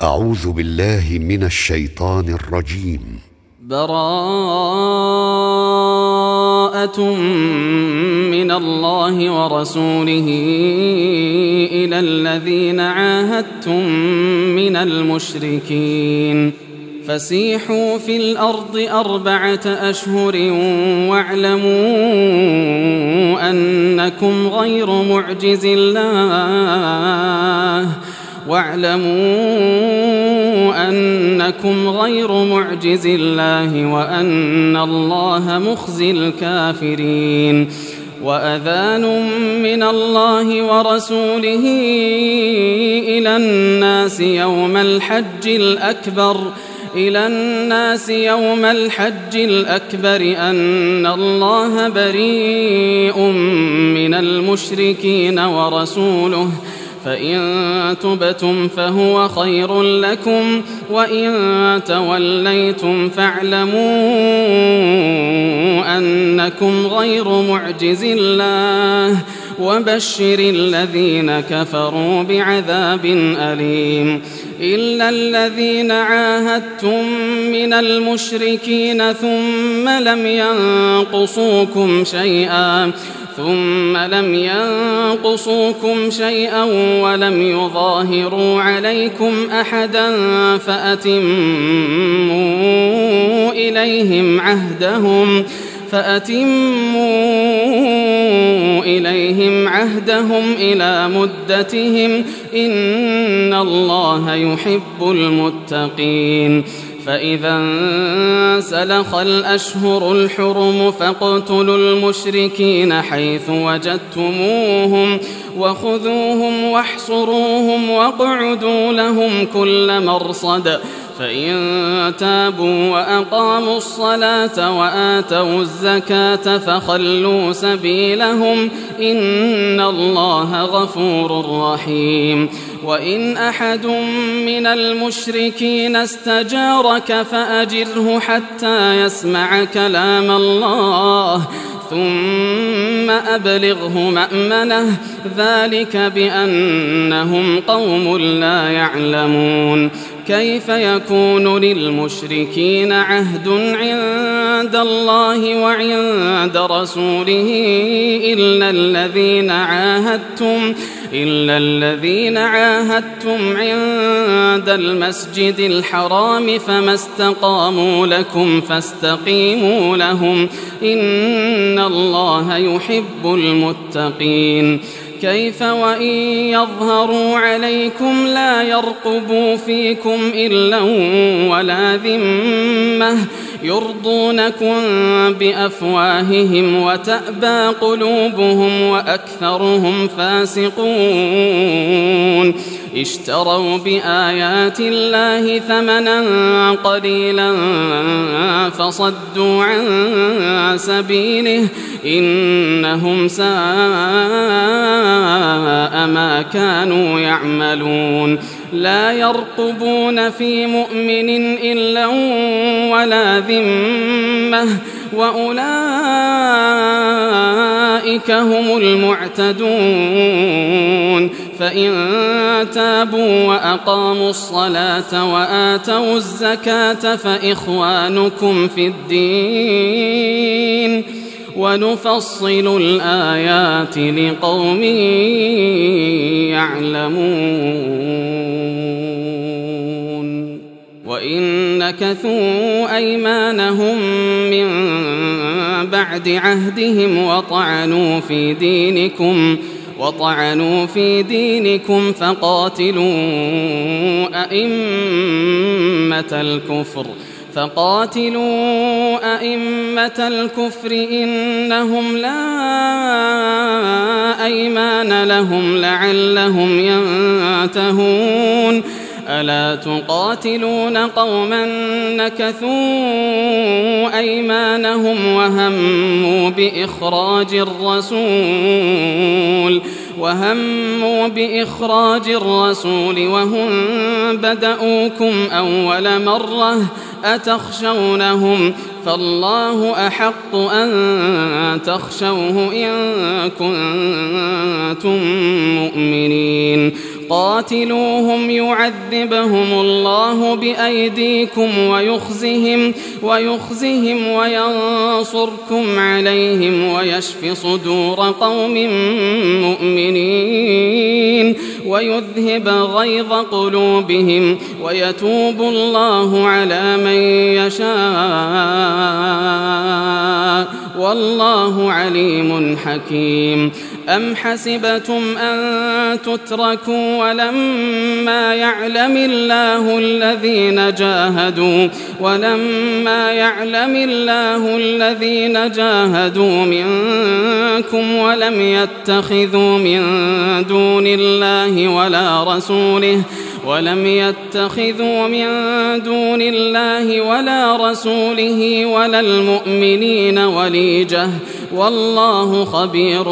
أعوذ بالله من الشيطان الرجيم. براءة من الله ورسوله إلى الذين عاهدتم من المشركين فسيحوا في الأرض 4 أشهر واعلموا أنكم غير معجز الله وأن الله مخزي الكافرين. وأذان من الله ورسوله إلى الناس يوم الحج الأكبر أن الله بريء من المشركين ورسوله فإن تبتم فهو خير لكم وإن توليتم فاعلموا أنكم غير معجز الله وبشر الذين كفروا بعذاب أليم. إلا الذين عاهدتم من المشركين ثم لم ينقصوكم شيئا ولم يظاهروا عليكم أحدا فأتموا إليهم عهدهم إلى مدتهم إن الله يحب المتقين. فإذا انسلخ الأشهر الحرم فاقتلوا المشركين حيث وجدتموهم وخذوهم واحصروهم واقعدوا لهم كل مرصد فإن تابوا وأقاموا الصلاة وآتوا الزكاة فخلوا سبيلهم إن الله غفور رحيم. وإن أحد من المشركين استجارك فأجره حتى يسمع كلام الله ثم أبلغه مأمنه ذلك بأنهم قوم لا يعلمون. كيف يكون للمشركين عهد عند الله وعند رسوله إلا الذين عاهدتم عند المسجد الحرام فما استقاموا لكم فاستقيموا لهم إن الله يحب المتقين. كيف وإن يظهروا عليكم لا يرقبوا فيكم إلا ولا ذمة يرضونكم بأفواههم وتأبى قلوبهم وأكثرهم فاسقون. اشتروا بآيات الله ثمنا قليلا فصدوا عن سبيله إنهم ساء ما كانوا يعملون. لا يرقبون في مؤمن إلا ولا ذمة وأولئك هم المعتدون. فإن تابوا وأقاموا الصلاة وآتوا الزكاة فإخوانكم في الدين ونفصل الآيات لقوم يعلمون. وإن نكثوا أيمانهم من بعد عهدهم وطعنوا في دينكم فقاتلوا أئمة الكفر إنهم لا أيمان لهم لعلهم ينتهون. ألا تقاتلون قوما نكثوا أيمانهم وهموا بإخراج الرسول وهم بدأوكم أول مرة أتخشونهم فالله أحق أن تخشوه إن كنتم مؤمنين. قاتلوهم يعذبهم الله بأيديكم ويخزهم وينصركم عليهم ويشف صدور قوم مؤمنين ويذهب غيظ قلوبهم ويتوب الله على من يشاء والله عليم حكيم. أم حسبتم أن تتركوا ولما يعلم الله الذين جاهدوا منكم ولم يتخذوا من دون الله ولا رسوله ولا المؤمنين وليجة والله خبير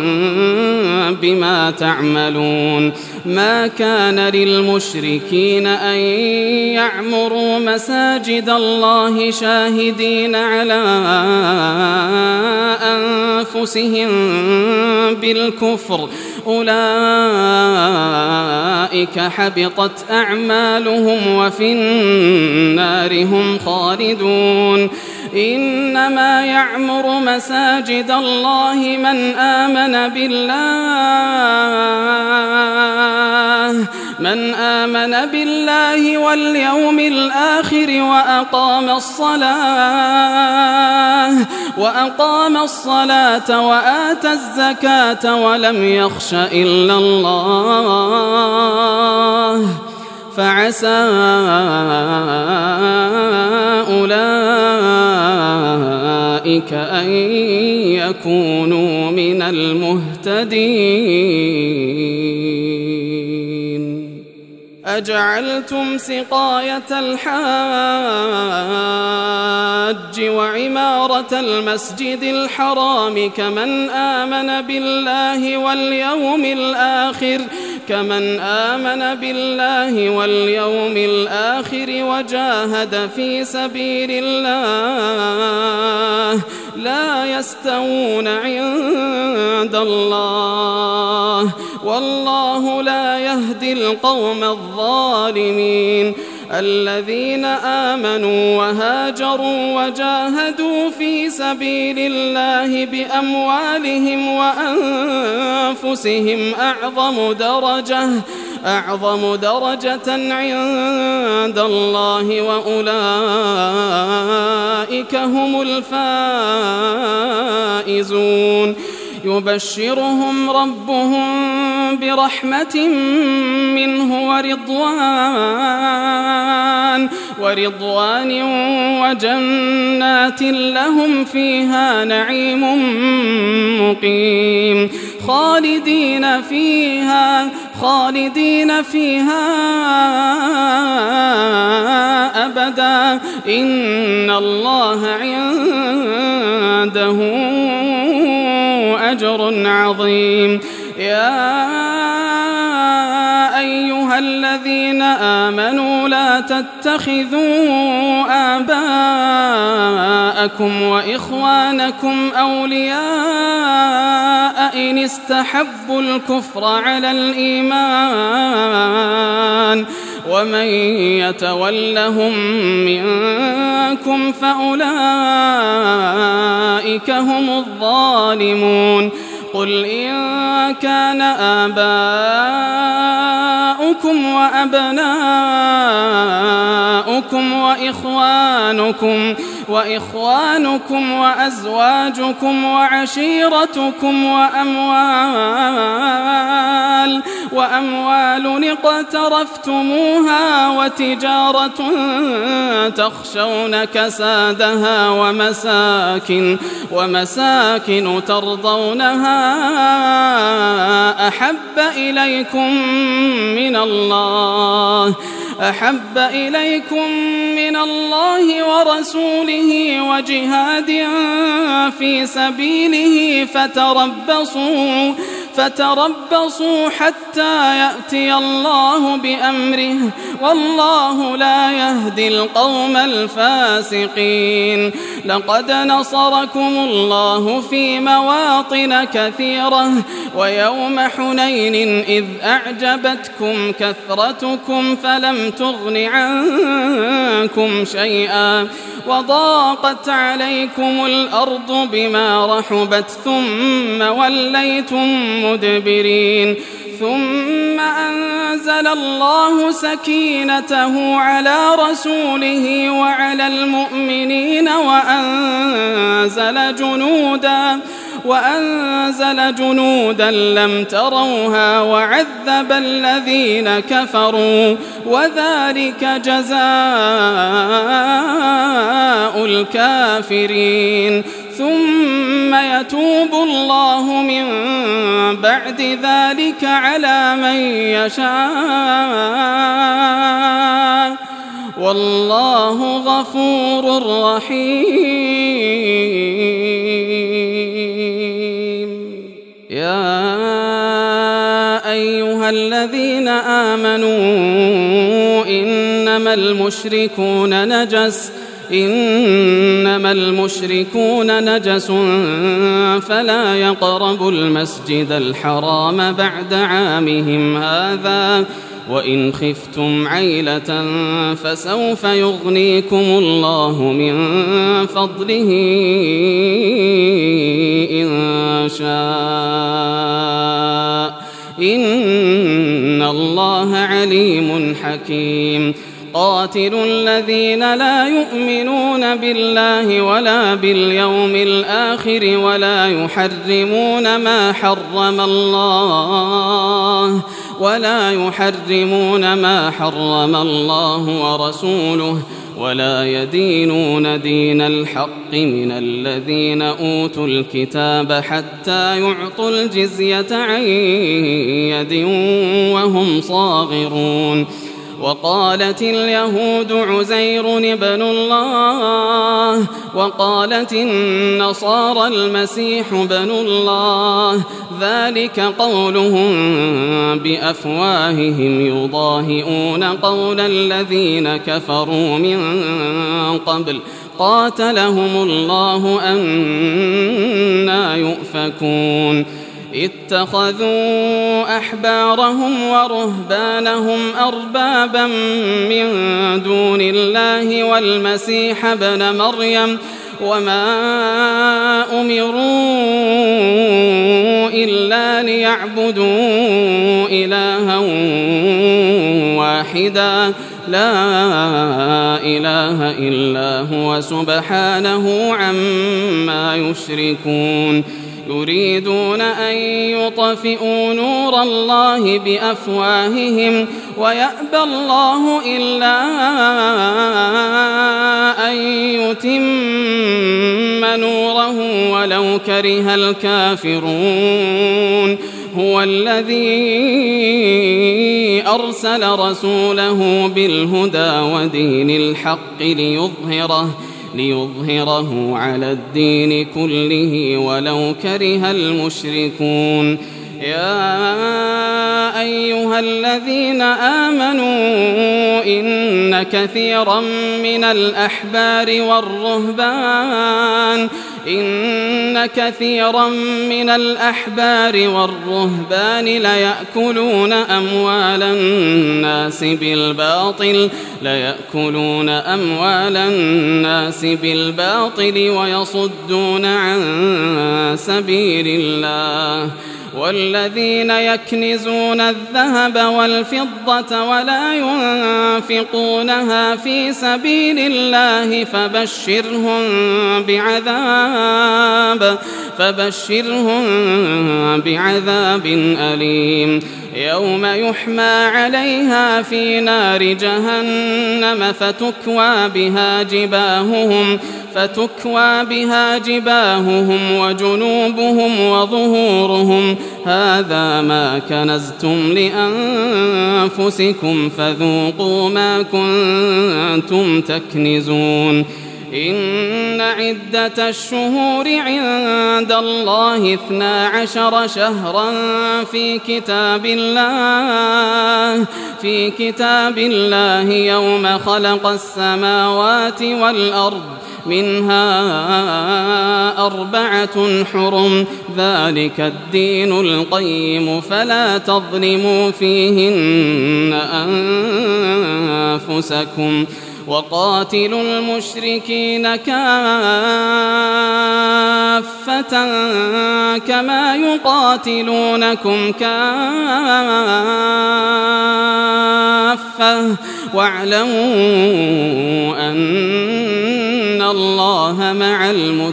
بما تعملون. ما كان للمشركين أن يعمروا مساجد الله شاهدين على أنفسهم بالكفر أولئك حبطت أعمالهم وفي النار هم خالدون. إنما يعمر مساجد الله من آمن بالله واليوم الآخر وأقام الصلاة وآتى الزكاة ولم يخش إلا الله فعسى أولئك أن يكونوا من المهتدين. أجعلتم سقاية الحاج وعمارة المسجد الحرام كمن آمن بالله واليوم الآخر وجاهد في سبيل الله لا يستوون عند الله والله لا يهدي القوم الظالمين. الذين آمنوا وهاجروا وجاهدوا في سبيل الله بأموالهم وأنفسهم أعظم درجة عند الله وأولئك هم الفائزون. يبشرهم ربهم برحمة منه ورضوان وجنات لهم فيها نعيم مقيم خالدين فيها أبدا إن الله عنده أجر عظيم. يا أيها الذين آمنوا لا تتخذوا آباءكم وإخوانكم أولياء إن استحبوا الكفر على الإيمان ومن يتولهم منكم فأولئك هم الظالمون. قل إن كان آباؤكم وأبناؤكم وإخوانكم وأزواجكم وعشيرتكم وأموال اقترفتموها وتجارة تخشون كسادها ومساكن ترضونها أحب إليكم من الله ورسوله فتربصوا حتى يأتي الله بأمره والله لا يهدي القوم الفاسقين. لقد نصركم الله في مواطن كثيرة ويوم حنين إذ أعجبتكم كثرتكم فلم تغن عنكم شيئا وضاقت عليكم الأرض بما رحبت ثم وليتم مدبرين. ثم أنزل الله سكينته على رسوله وعلى المؤمنين وأنزل جنودا لم تروها وعذب الذين كفروا وذلك جزاء الكافرين. ثم يتوب الله من بعد ذلك على من يشاء والله غفور رحيم. يا أيها الذين آمنوا إنما المشركون نجس فلا يقربوا المسجد الحرام بعد عامهم هذا وإن خفتم عيلة فسوف يغنيكم الله من فضله إن شاء إن الله عليم حكيم. قاتلوا الذين لا يؤمنون بالله ولا باليوم الآخر ولا يحرمون ما حرم الله ورسوله ولا يدينون دين الحق من الذين أوتوا الكتاب حتى يعطوا الجزية عن يد وهم صاغرون. وقالت اليهود عزير ابن الله وقالت النصارى المسيح ابن الله ذلك قولهم بأفواههم يضاهئون قول الذين كفروا من قبل قاتلهم الله أنى يؤفكون. اتخذوا أحبارهم ورهبانهم أربابا من دون الله والمسيح ابن مريم وما أمروا إلا ليعبدوا إلها واحدا لا إله إلا هو سبحانه عما يشركون. يريدون أن يطفئوا نور الله بأفواههم ويأبى الله إلا أن يتم نوره ولو كره الكافرون. هو الذي أرسل رسوله بالهدى ودين الحق ليظهره على الدين كله ولو كره المشركون. يا أيها الذين آمنوا إن كثيرا من الأحبار والرهبان ليأكلون أموال الناس بالباطل ويصدون عن سبيل الله. والذين يكنزون الذهب والفضة ولا ينفقونها في سبيل الله فبشرهم بعذاب أليم. يوم يحمى عليها في نار جهنم فتكوى بها جباههم وجنوبهم وظهورهم هذا ما كنزتم لأنفسكم فذوقوا ما كنتم تكنزون. إن عدة الشهور عند الله 12 شهرا في كتاب الله يوم خلق السماوات والأرض منها 4 حرم ذلك الدين القيم فلا تظلموا فيهن أنفسكم وقاتلوا المشركين كافة كما يقاتلونكم كافة واعلموا أن الله مع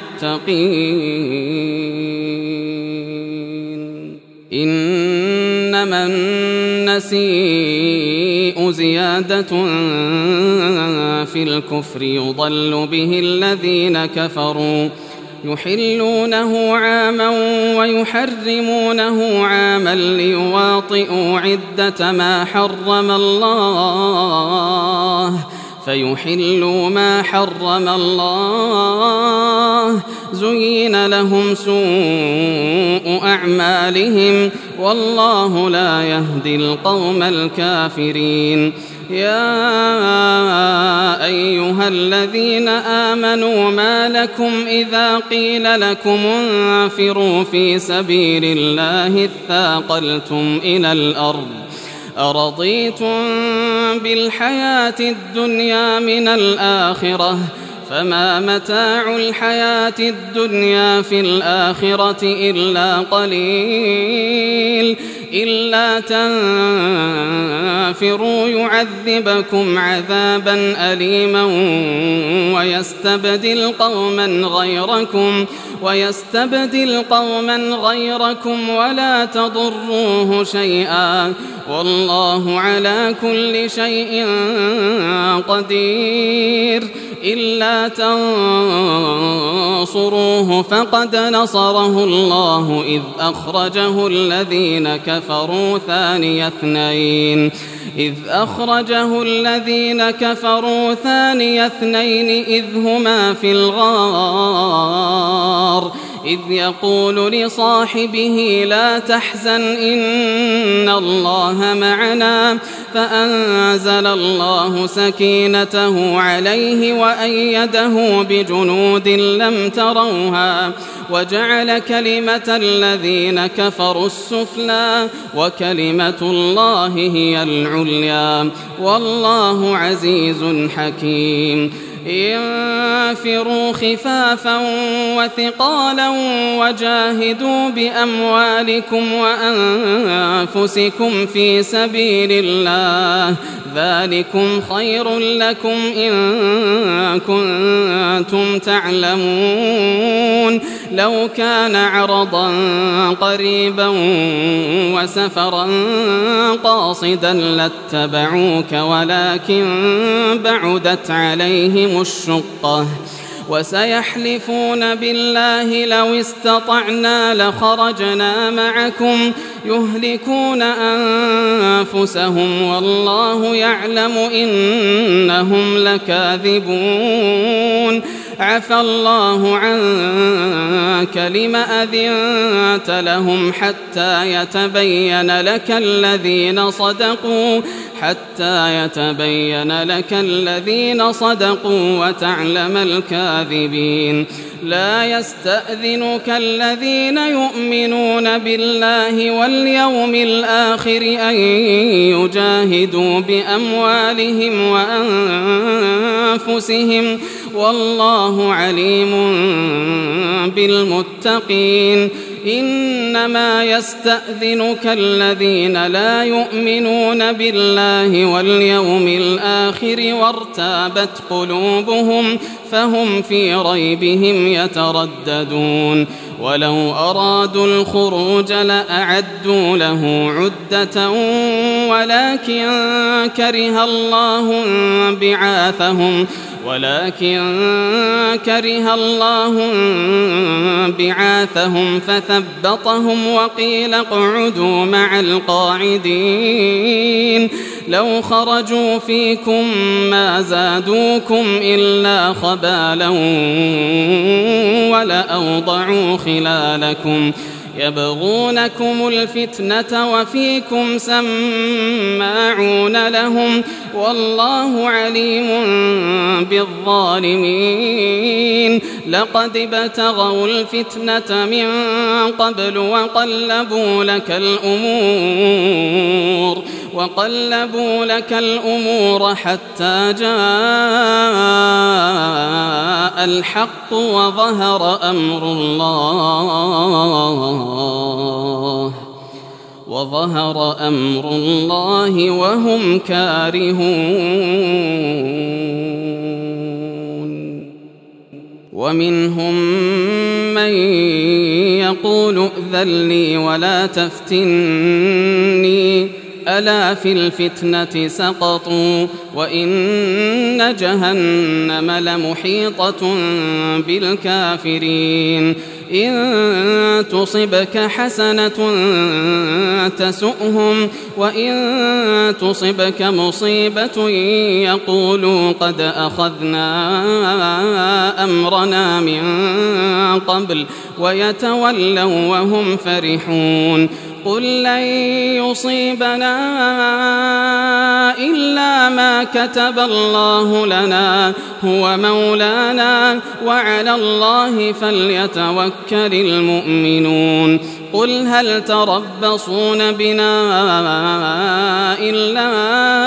المتقين إنما النسيء زيادة في الكفر يضل به الذين كفروا يحلونه عاما ويحرمونه عاما ليواطئوا عدة ما حرم الله فيحلوا ما حرم الله زين لهم سوء أعمالهم والله لا يهدي القوم الكافرين يا أيها الذين آمنوا ما لكم إذا قيل لكم انفروا في سبيل الله اثاقلتم إلى الأرض أرضيتم بالحياة الدنيا من الآخرة فما متاع الحياة الدنيا في الآخرة إلا قليل إلا تنفروا يعذبكم عذابا أليما ويستبدل قوما غيركم ولا تضروه شيئا والله على كل شيء قدير إلا تنصروه فقد نصره الله إذ أخرجه الذين كفروا ثاني اثنين إذ هما في الغار إذ يقول لصاحبه لا تحزن إن الله معنا فأنزل الله سكينته عليه وأيده بجنود لم تروها وجعل كلمة الذين كفروا السفلى وكلمة الله هي العليا والله عزيز حكيم انفروا خفافا وثقالا وجاهدوا بأموالكم وأنفسكم في سبيل الله ذلكم خير لكم إن كنتم تعلمون لو كان عرضا قريبا وسفرا قاصدا لاتبعوك ولكن بعدت عليهم الشقة وسيحلفون بالله لو استطعنا لخرجنا معكم يهلكون أنفسهم والله يعلم إنهم لكاذبون عفى الله عنك لم أذنت لهم حتى يتبين لك الذين صدقوا وتعلم الكاذبين لا يستأذنك الذين يؤمنون بالله واليوم الآخر أن يجاهدوا بأموالهم وأنفسهم والله عليم بالمتقين إنما يستأذنك الذين لا يؤمنون بالله واليوم الآخر وارتابت قلوبهم فهم في ريبهم يترددون ولو أرادوا الخروج لأعدوا له عدة ولكن كره الله بعاثهم فثبطهم وقيل اقعدوا مع القاعدين لو خرجوا فيكم ما زادوكم إلا خبالا ولأوضعوا خلالكم يبغونكم الفتنة وفيكم سماعون لهم والله عليم بالظالمين لقد ابتغوا الفتنة من قبل وقلبوا لك الأمور حتى جاء الحق وظهر أمر الله وهم كارهون ومنهم من يقول ائذن لي ولا تفتني ألا في الفتنة سقطوا وإن جهنم لمحيطة بالكافرين إن تصبك حسنة تسؤهم وإن تصبك مصيبة يقولوا قد أخذنا أمرنا من قبل ويتولوا وهم فرحون قل لن يصيبنا إلا ما كتب الله لنا هو مولانا وعلى الله فليتوكل المؤمنون قل هل تربصون بنا إلا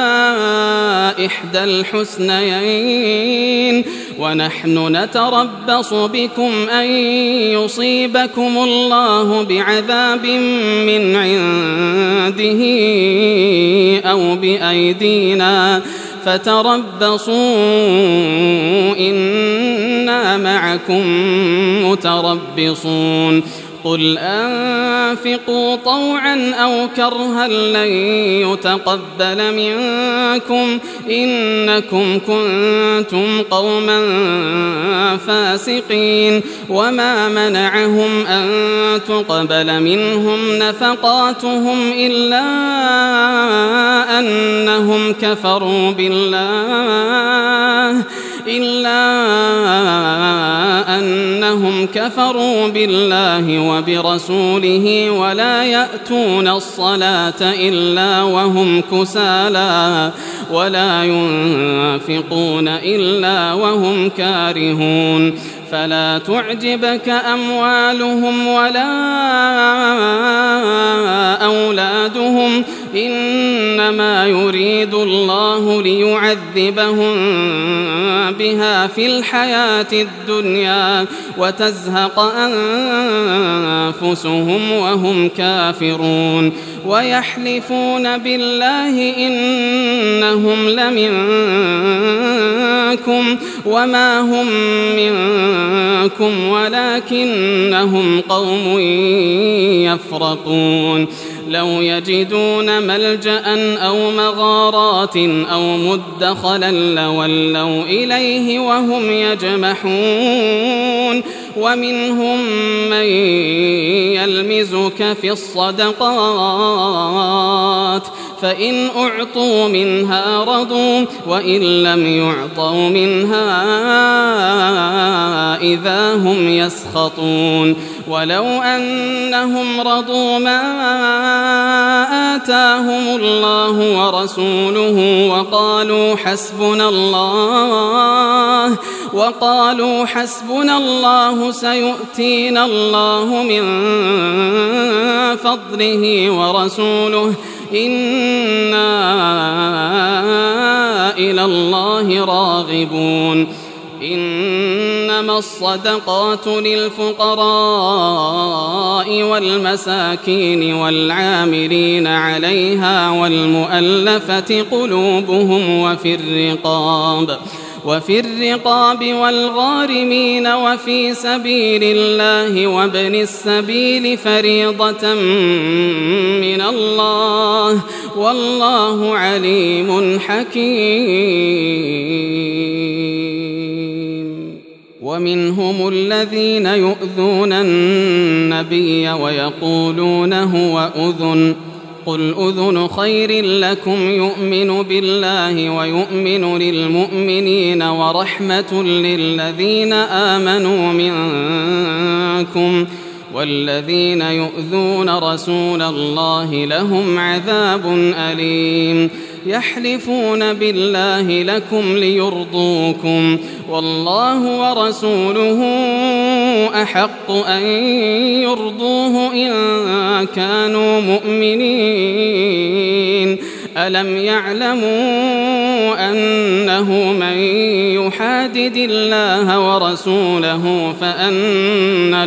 إحدى الحسنيين ونحن نتربص بكم أن يصيبكم الله بعذاب من عنده أو بأيدينا فتربصوا إنا معكم متربصون قل أنفقوا طوعا أو كرها لن يتقبل منكم إنكم كنتم قوما فاسقين وما منعهم أن تقبل منهم نفقاتهم إلا أنهم كفروا بالله وبرسوله ولا يأتون الصلاة إلا وهم كسالى ولا ينفقون إلا وهم كارهون فلا تعجبك أموالهم ولا أولادهم إنما يريد الله ليعذبهم بها في الحياة الدنيا وتزهق أنفسهم وهم كافرون ويحلفون بالله إنهم لمنكم وما هم منكم ولكنهم قوم يفرقون لو يجدون ملجأ أو مغارات أو مدخلا لولوا إليه وهم يجمحون ومنهم من يلمزك في الصدقات فإن أعطوا منها رضوا وإن لم يعطوا منها إذا هم يسخطون ولو أنهم رضوا ما آتاهم الله ورسوله وقالوا حسبنا الله سيؤتينا الله من فضله ورسوله إنا إلى الله راغبون إنما الصدقات للفقراء والمساكين والعاملين عليها والمؤلفة قلوبهم وفي الرقاب والغارمين وفي سبيل الله وابن السبيل فريضة من الله والله عليم حكيم. ومنهم الذين يؤذون النبي ويقولون هو أذن قل أذن خير لكم يؤمن بالله ويؤمن للمؤمنين ورحمة للذين آمنوا منكم والذين يؤذون رسول الله لهم عذاب أليم يحلفون بالله لكم ليرضوكم والله ورسوله أحق أن يرضوه إن كانوا مؤمنين ألم يعلموا أنه من يحادد الله ورسوله فأن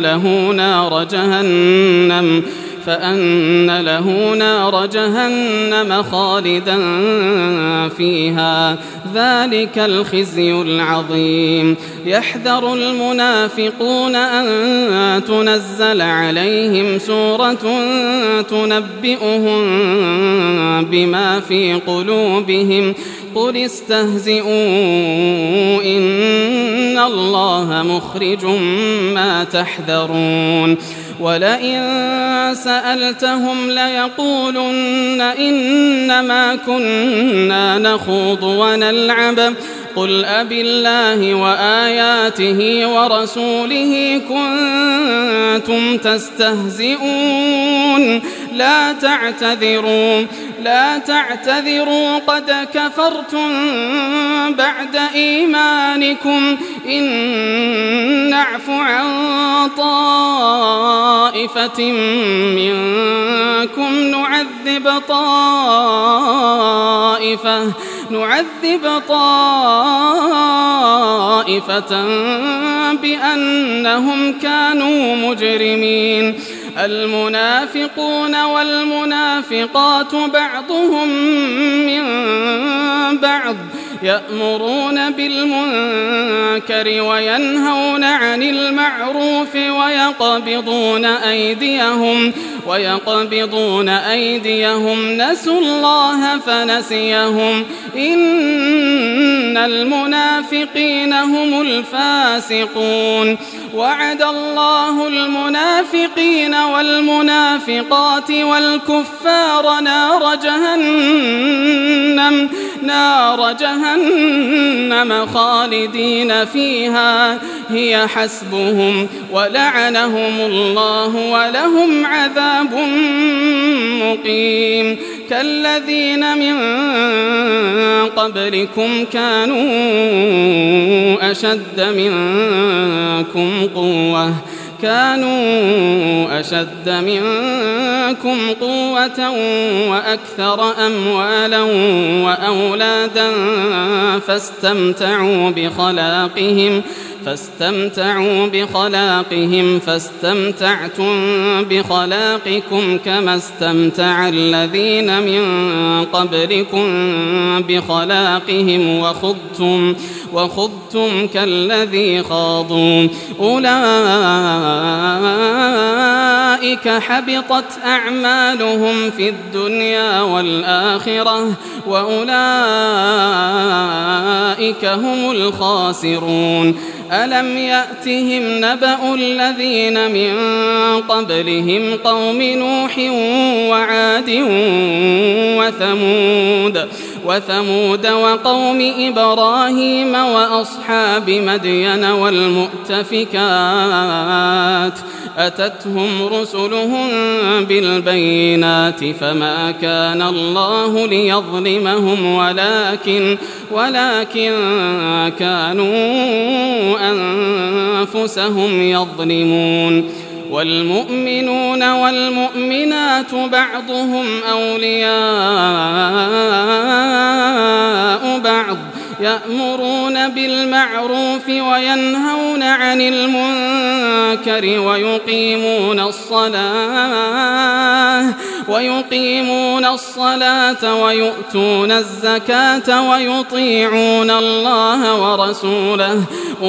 له نار جهنم خالدا فيها ذلك الخزي العظيم يحذر المنافقون أن تنزل عليهم سورة تنبئهم بما في قلوبهم قل استهزئوا إن الله مخرج ما تحذرون ولئن سألتهم ليقولن إنما كنا نخوض ونلعب قل أبالله وآياته ورسوله كنتم تستهزئون لا تعتذروا قد كفرتم بعد إيمانكم إن نعف عن طائفة منكم نعذب طائفة بأنهم كانوا مجرمين المنافقون والمنافقات بعضهم من بعض يأمرون بالمنكر وينهون عن المعروف ويقبضون أيديهم نسوا الله فنسيهم إن المنافقين هم الفاسقون وعد الله المنافقين والمنافقات والكفار نار جهنم خالدين فيها هي حسبهم ولعنهم الله ولهم عذاب مقيم كالذين من قبلكم كانوا أشد منكم قوة وأكثر أموالا وأولادا فاستمتعوا بخلاقهم فاستمتعتم بخلاقكم كما استمتع الذين من قبلكم بخلاقهم وخضتم كالذي خاضوا أولئك حبطت أعمالهم في الدنيا والآخرة وأولئك هم الخاسرون ألم يأتهم نبأ الذين من قبلهم قوم نوح وعاد وثمود وقوم إبراهيم وأصحاب مدين والمؤتفكات أتتهم رسلهم بالبينات فما كان الله ليظلمهم ولكن كانوا أنفسهم يظلمون والمؤمنون والمؤمنات بعضهم أولياء بعض يأمرون بالمعروف وينهون عن المنكر ويقيمون الصلاة ويؤتون الزكاة ويطيعون الله ورسوله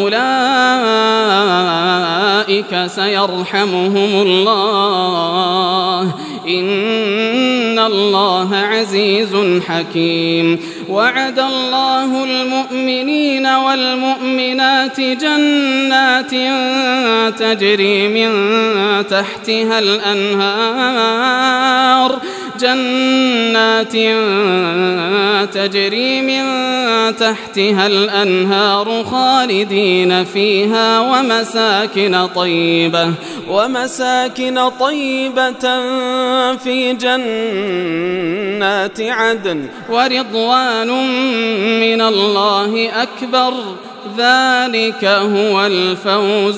أولئك سيرحمهم الله إن الله عزيز حكيم وعد الله المؤمنين والمؤمنات جنات تجري من تحتها الأنهار خالدين فيها ومساكن طيبة في جنات عدن ورضوان من الله أكبر ذلك هو الفوز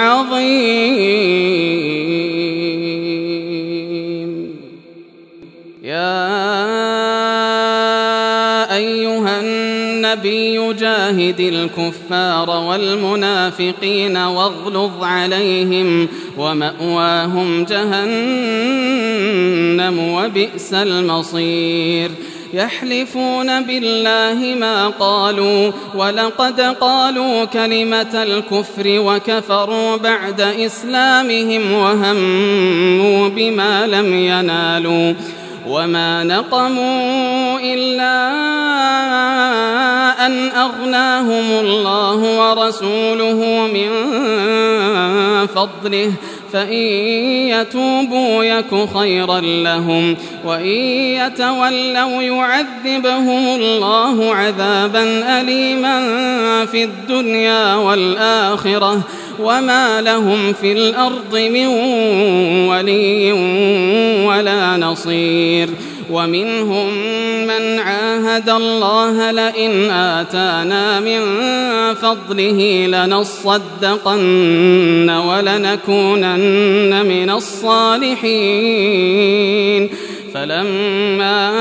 العظيم. يا أيها النبي جاهد الكفار والمنافقين واغلظ عليهم ومأواهم جهنم وبئس المصير. يحلفون بالله ما قالوا ولقد قالوا كلمة الكفر وكفروا بعد إسلامهم وهموا بما لم ينالوا وما نقموا إلا أن أغناهم الله ورسوله من فضله فإن يتوبوا يك خيرا لهم وإن يتولوا يعذبهم الله عذابا أليما في الدنيا والآخرة وما لهم في الأرض من ولي ولا نصير. ومنهم من عاهد الله لئن آتانا من فضله لنصدقن ولنكونن من الصالحين فلما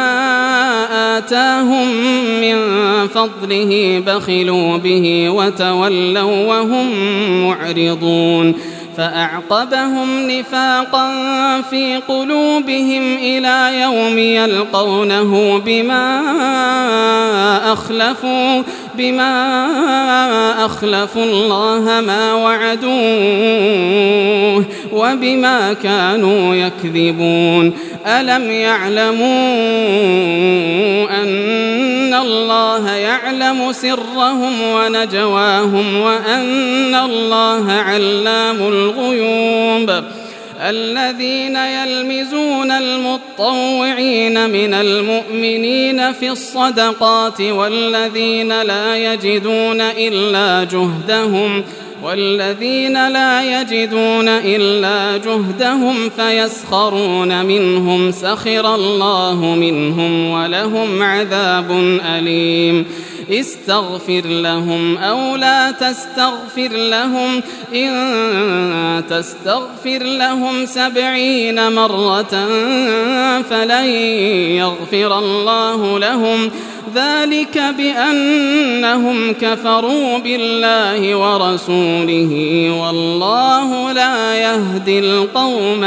آتاهم من فضله بخلوا به وتولوا وهم معرضون فأعقبهم نفاقا في قلوبهم إلى يوم يلقونه بما أخلفوا الله ما وعدوه وبما كانوا يكذبون. ألم يعلموا أن الله يعلم سرهم ونجواهم وأن الله علام الغيوب. الذين يلمزون المطوعين من المؤمنين في الصدقات والذين لا يجدون إلا جهدهم فيسخرون منهم سخر الله منهم ولهم عذاب أليم. استغفر لهم أو لا تستغفر لهم إن تستغفر لهم 70 مرة فلن يغفر الله لهم ذلك بأنهم كفروا بالله ورسوله والله لا يهدي القوم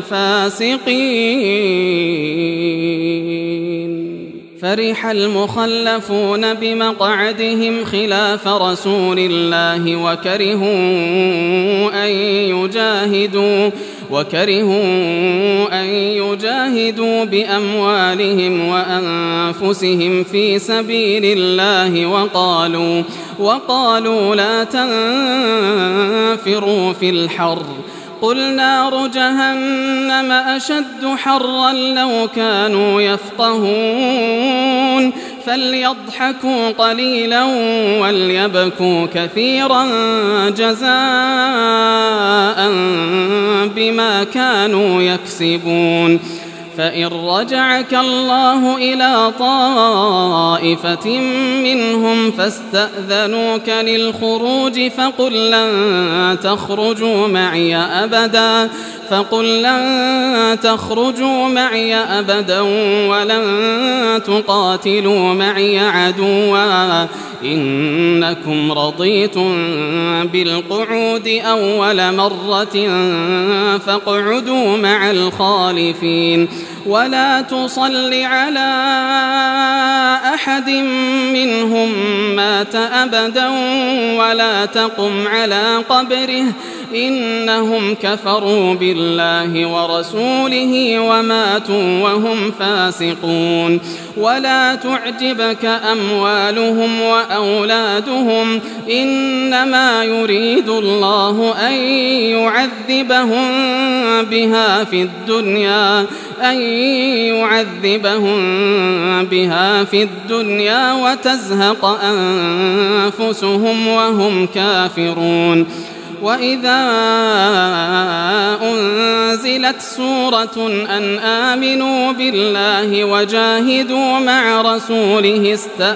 الفاسقين. فرح المخلفون بمقعدهم خلاف رسول الله وكرهوا أن يجاهدوا بأموالهم وأنفسهم في سبيل الله وقالوا لا تنفروا في الحر قل نار جهنم أشد حرا لو كانوا يفقهون فليضحكوا قليلا وليبكوا كثيرا جزاء بما كانوا يكسبون. فإن رجعك الله إلى طائفة منهم فاستأذنوك للخروج فقل لن تخرجوا معي أبدا ولن تقاتلوا معي عدوا إنكم رضيتم بالقعود أول مرة فاقعدوا مع الخالفين ولا تصل على أحد منهم مات أبدا ولا تقم على قبره إنهم كفروا بالله ورسوله وماتوا وهم فاسقون. ولا تعجبك أموالهم وأولادهم إنما يريد الله أن يعذبهم بها في الدنيا وتزهق أنفسهم وهم كافرون. وإذا أنزلت سورة أن آمنوا بالله وجاهدوا مع رسوله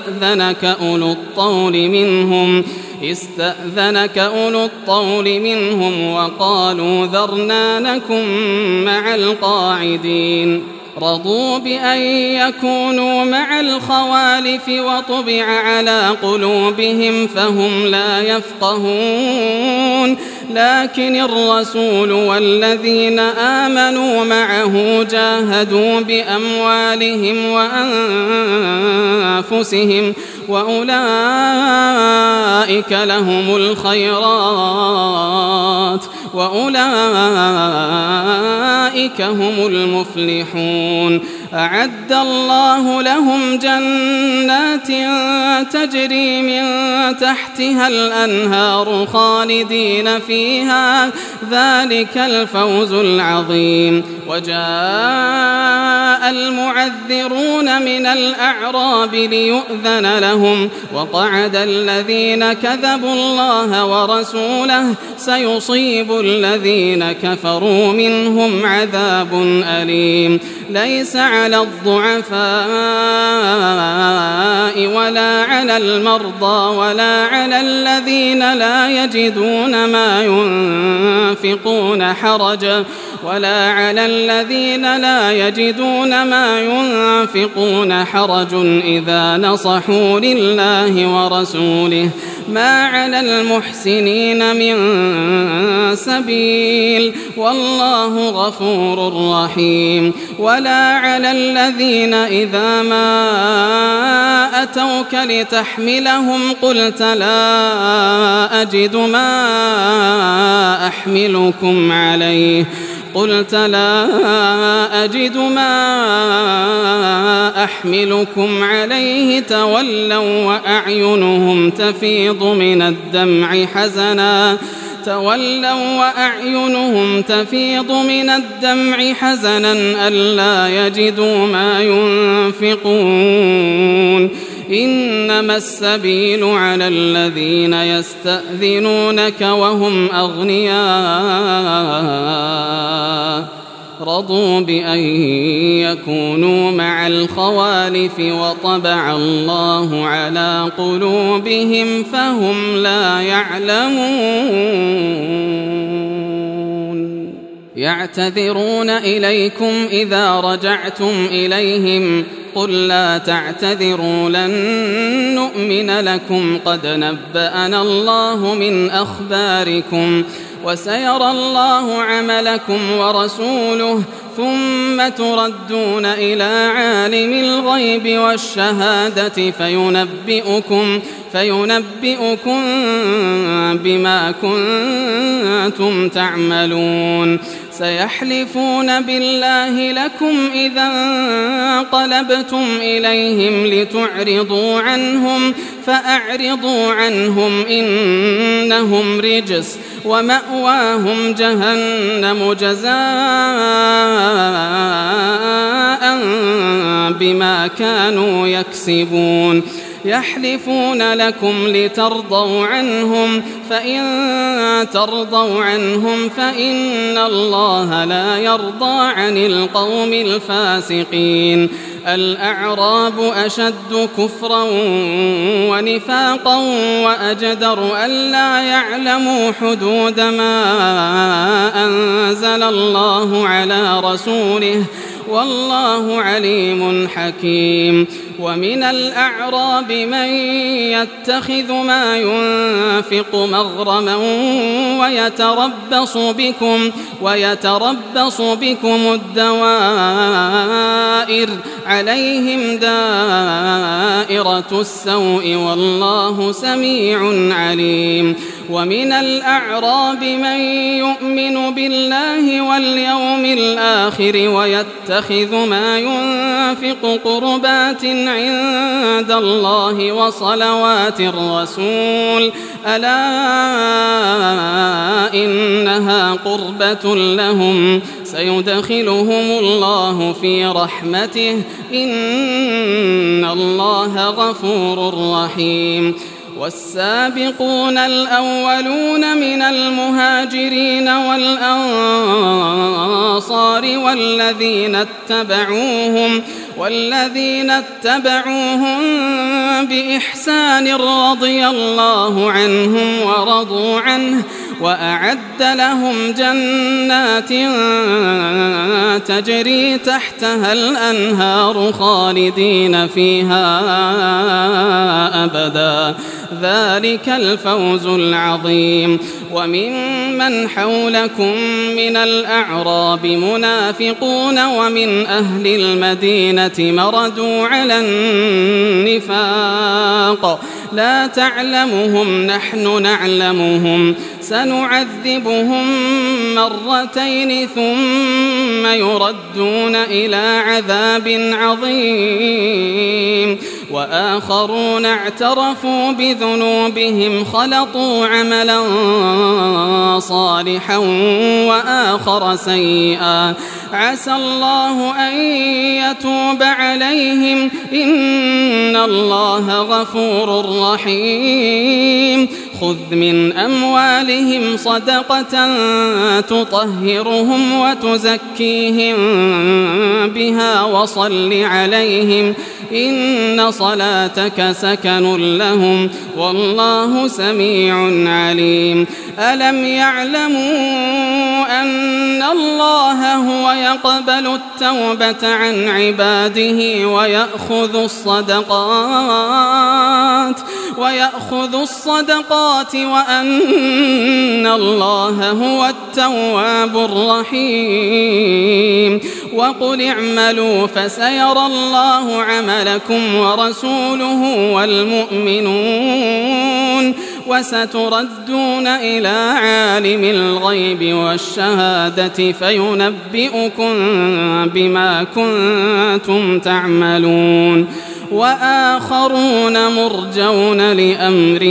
استأذنك أولو الطول منهم وقالوا ذرنا نكن مع القاعدين. رضوا بأن يكونوا مع الخوالف وطبع على قلوبهم فهم لا يفقهون. لكن الرسول والذين آمنوا معه جاهدوا بأموالهم وأنفسهم وأولئك لهم الخيرات وأولئك هم المفلحون. أعد الله لهم جنات تجري من تحتها الأنهار خالدين فيها ذلك الفوز العظيم. وجاء المعذرون من الأعراب ليؤذن لهم وقعد الذين كذبوا الله ورسوله سيصيب الذين كفروا منهم عذاب أليم. ليس على الضعفاء ولا على المرضى ولا على الذين لا يجدون ما ينفقون حرج إذا نصحوا لله ورسوله ما على المحسنين من سبيل والله غفور رحيم. ولا على الذين إذا ما أتوك لتحملهم قلت لا أجد ما أحملكم عليه تولوا وأعينهم تفيض من الدمع حزنا ألا يجدوا ما ينفقون. إنما السبيل على الذين يستأذنونك وهم أغنياء رضوا بأن يكونوا مع الخوالف وطبع الله على قلوبهم فهم لا يعلمون. يعتذرون إليكم إذا رجعتم إليهم قل لا تعتذروا لن نؤمن لكم قد نبأنا الله من أخباركم وسيرى الله عملكم ورسوله ثم تردون إلى عالم الغيب والشهادة فينبئكم بما كنتم تعملون. سيحلفون بالله لكم إذا انقلبتم إليهم لتعرضوا عنهم فأعرضوا عنهم إنهم رجس ومأواهم جهنم جزاء بما كانوا يكسبون. يحلفون لكم لترضوا عنهم فإن ترضوا ونههم فإن الله لا يرضى عن القوم الفاسقين. الأعراب أشد كفرا ونفاقا وأجدر ألا يعلموا حدود ما أنزل الله على رسوله والله عليم حكيم. ومن الأعراب من يتخذ ما ينفق مغرما ويتربص بكم الدوائر عليهم دائرة السوء والله سميع عليم ومن الأعراب من يؤمن بالله واليوم الآخر ويتخذ ما ينفق قربات عند الله وصلوات الرسول ألا إنها قربة لهم سيدخلهم الله في رحمته إن الله غفور رحيم والسابقون الأولون من المهاجرين والأنصار والذين اتبعوهم بإحسان رضي الله عنهم ورضوا عنه وأعد لهم جنات تجري تحتها الأنهار خالدين فيها أبدا ذلك الفوز العظيم وممن حولكم من الأعراب منافقون ومن أهل المدينة مردوا على النفاق لا تعلمهم نحن نعلمهم سنعذبهم مرتين ثم يردون إلى عذاب عظيم وآخرون اعترفوا بذنوبهم خلطوا عملا صالحا وآخر سيئا عسى الله أن يتوب عليهم إن الله غفور رحيم خذ من أموالهم صدقة تطهرهم وتزكيهم بها وصل عليهم إن صلاتك سكن لهم والله سميع عليم ألم يعلموا أن الله هو يقبل التوبة عن عباده ويأخذ الصدقات وأن الله هو التواب الرحيم وقل اعملوا فسيرى الله عملكم ورسوله والمؤمنون وستردون إلى عالم الغيب والشهادة فينبئكم بما كنتم تعملون وآخرون مرجون لأمر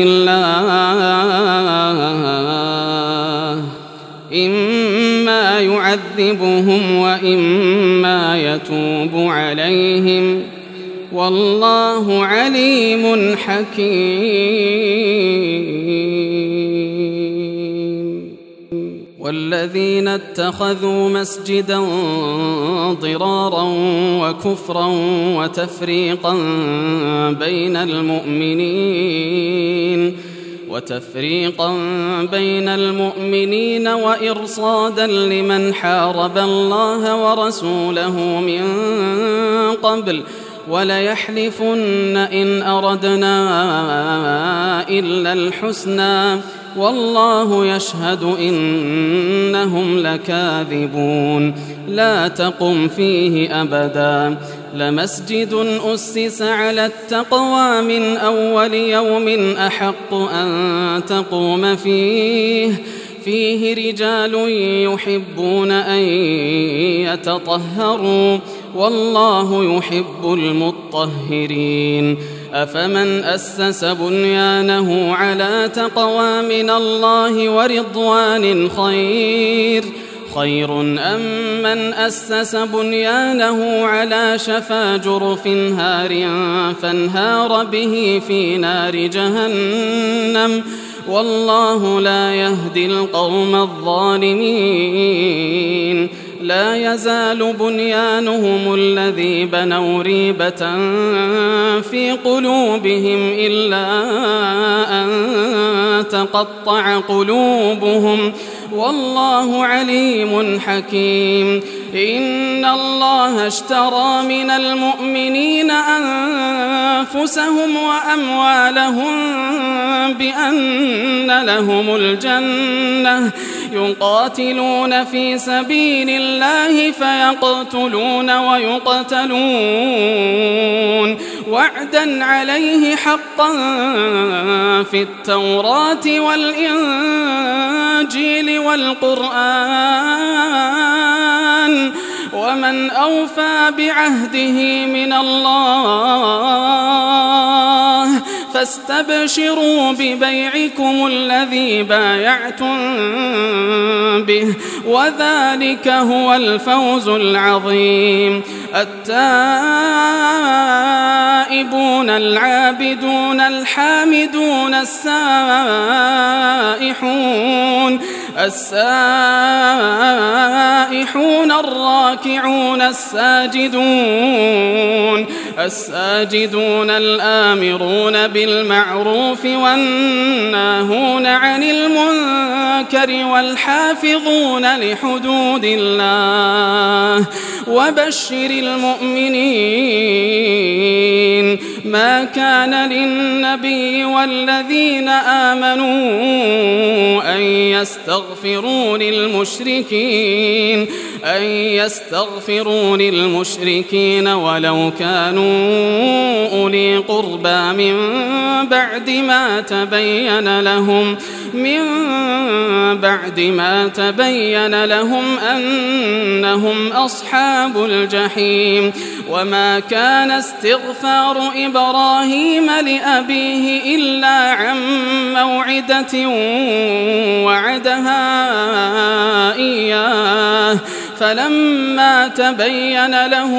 الله إما يعذبهم وإما يتوب عليهم والله عليم حكيم والذين اتخذوا مسجدا ضرارا وكفرا وتفريقا بين المؤمنين وإرصادا لمن حارب الله ورسوله من قبل وليحلفن إن أردنا إلا الحسنى والله يشهد إنهم لكاذبون لا تقم فيه أبدا لمسجد أسس على التقوى من أول يوم أحق أن تقوم فيه رجال يحبون أن يتطهروا والله يحب المطهرين أفمن أسس بنيانه على تقوى من الله ورضوان خير أم من أسس بنيانه على شفا جرف هار فانهار به في نار جهنم والله لا يهدي القوم الظالمين لا يزال بنيانهم الذي بنوا ريبة في قلوبهم إلا أن تقطع قلوبهم والله عليم حكيم. إن الله اشترى من المؤمنين أنفسهم وأموالهم بأن لهم الجنة يقاتلون في سبيل الله فيقتلون ويقتلون وعدا عليه حقا في التوراة والإنجيل والقرآن ومن أوفى بعهده من الله فاستبشروا ببيعكم الذي بايعتم به وذلك هو الفوز العظيم. التائبون العابدون الحامدون السائحون الراكعون الساجدون الآمرون بالمعروف والناهون عن المنكر والحافظون لحدود الله وبشر المؤمنين. ما كان للنبي والذين آمنوا أن يستغفروا للمشركين ولو كانوا أولي قربى من بعد ما تبين لهم أنهم أصحاب الجحيم. وما كان استغفار إبراهيم لأبيه إلا عن موعدة وعدها إياه فلما تبين له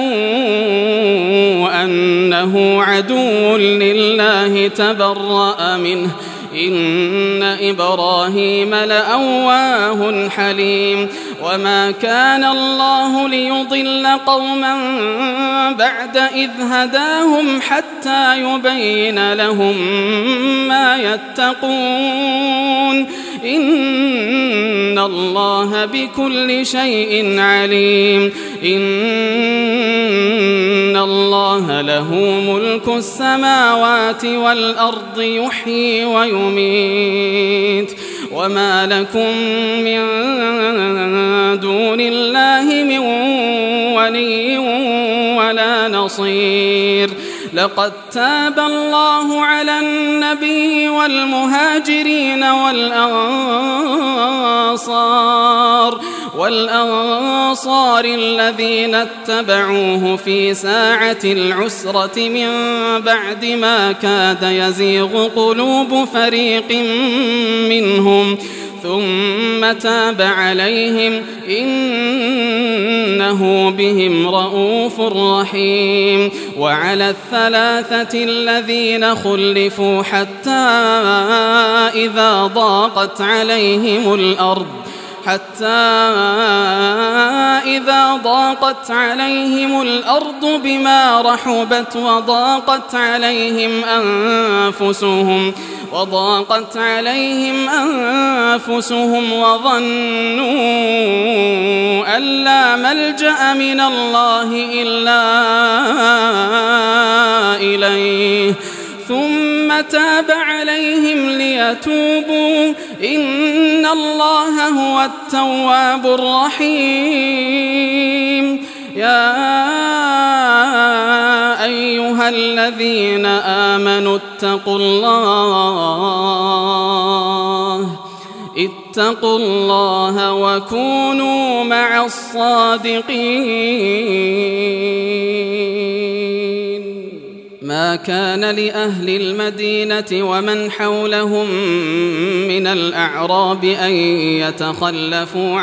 أنه عدو لله تبرأ منه إن إبراهيم لأواه حليم. وما كان الله ليضل قوما بعد إذ هداهم حتى يبين لهم ما يتقون إن الله بكل شيء عليم. إن الله له ملك السماوات والأرض يحيي ويميت وما لكم من دون الله من ولي ولا نصير. لقد تاب الله على النبي والمهاجرين والأنصار الذين اتبعوه في ساعة العسرة من بعد ما كاد يزيغ قلوب فريق منهم ثم تاب عليهم إنه بهم رؤوف رحيم. وعلى الثلاثة الذين خلفوا حتى إذا ضاقت عليهم الأرض بما رحبت وضاقت عليهم أنفسهم وظنوا أن لا ملجأ من الله إلا إليه ثم تاب عليهم ليتوبوا إن الله هو التواب الرحيم. يا أيها الذين آمنوا اتقوا الله وكونوا مع الصادقين. ما كان لأهل المدينة ومن حولهم من الأعراب أن يتخلفوا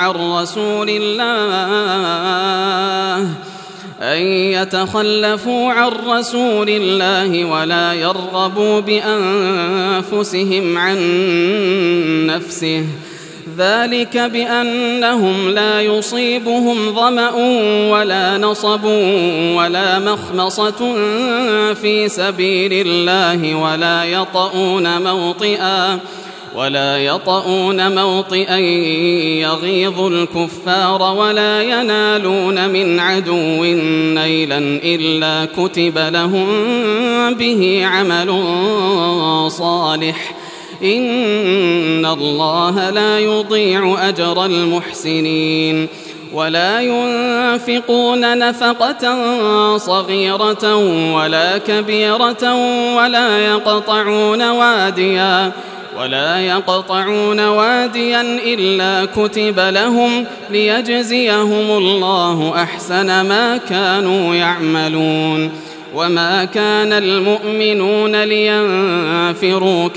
عن رسول الله ولا يرغبوا بأنفسهم عن نفسه ذلك بأنهم لا يصيبهم ظمأ ولا نصب ولا مخمصة في سبيل الله ولا يطؤون موطئا يغيظ الكفار ولا ينالون من عدو نيلا إلا كتب لهم به عمل صالح إن الله لا يضيع أجر المحسنين ولا ينفقون نفقة صغيرة ولا كبيرة ولا يقطعون واديا إلا كتب لهم ليجزيهم الله أحسن ما كانوا يعملون وما كان المؤمنون لينفروا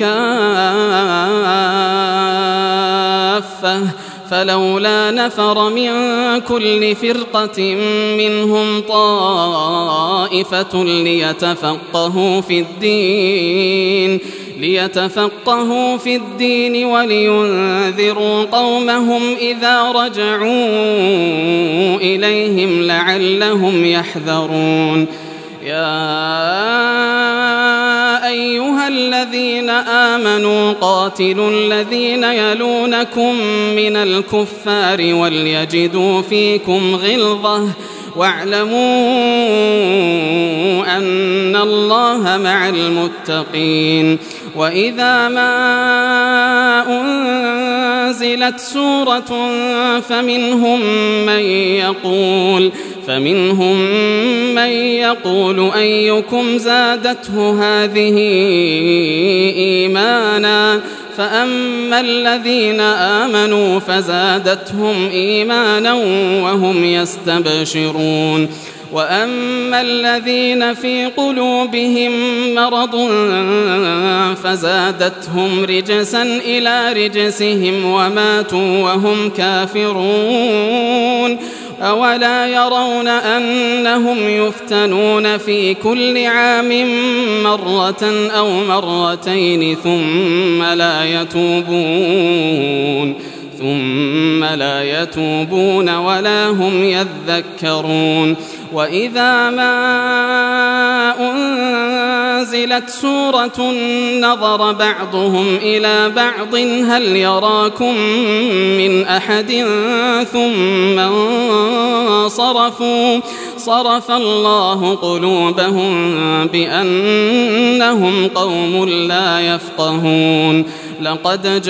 كافة فلولا نفر من كل فرقة منهم طائفة ليتفقهوا في الدين ولينذروا قومهم إذا رجعوا إليهم لعلهم يحذرون يا أيها الذين آمنوا قاتلوا الذين يلونكم من الكفار وليجدوا فيكم غلظة واعلموا أن الله مع المتقين وإذا ما أنزلت سورة فمنهم من يقول أيكم زادته هذه إيمانا فأما الذين آمنوا فزادتهم إيمانا وهم يستبشرون وأما الذين في قلوبهم مرض فزادتهم رجسا إلى رجسهم وماتوا وهم كافرون أولا يرون أنهم يفتنون في كل عام مرة أو مرتين ثم لا يتوبون ولا هم يذكرون وإذا ما أنزلت سورة نظر بعضهم إلى بعض هل يراكم من أحد ثم صرف الله قلوبهم بأنهم قوم لا يفقهون لقد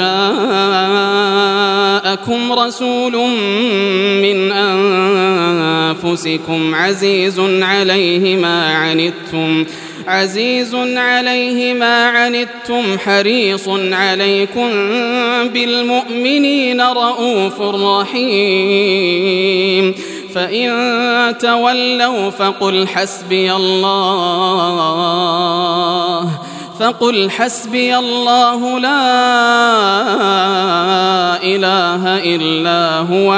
جاءكم رسول من أنفسكم عزيز عليه ما عنتم حريص عليكم بالمؤمنين رؤوف رحيم فإن تولوا فقل حسبي الله لا إله إلا هو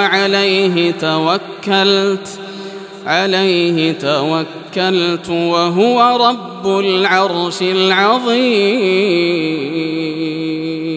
عليه توكلت وهو رب العرش العظيم.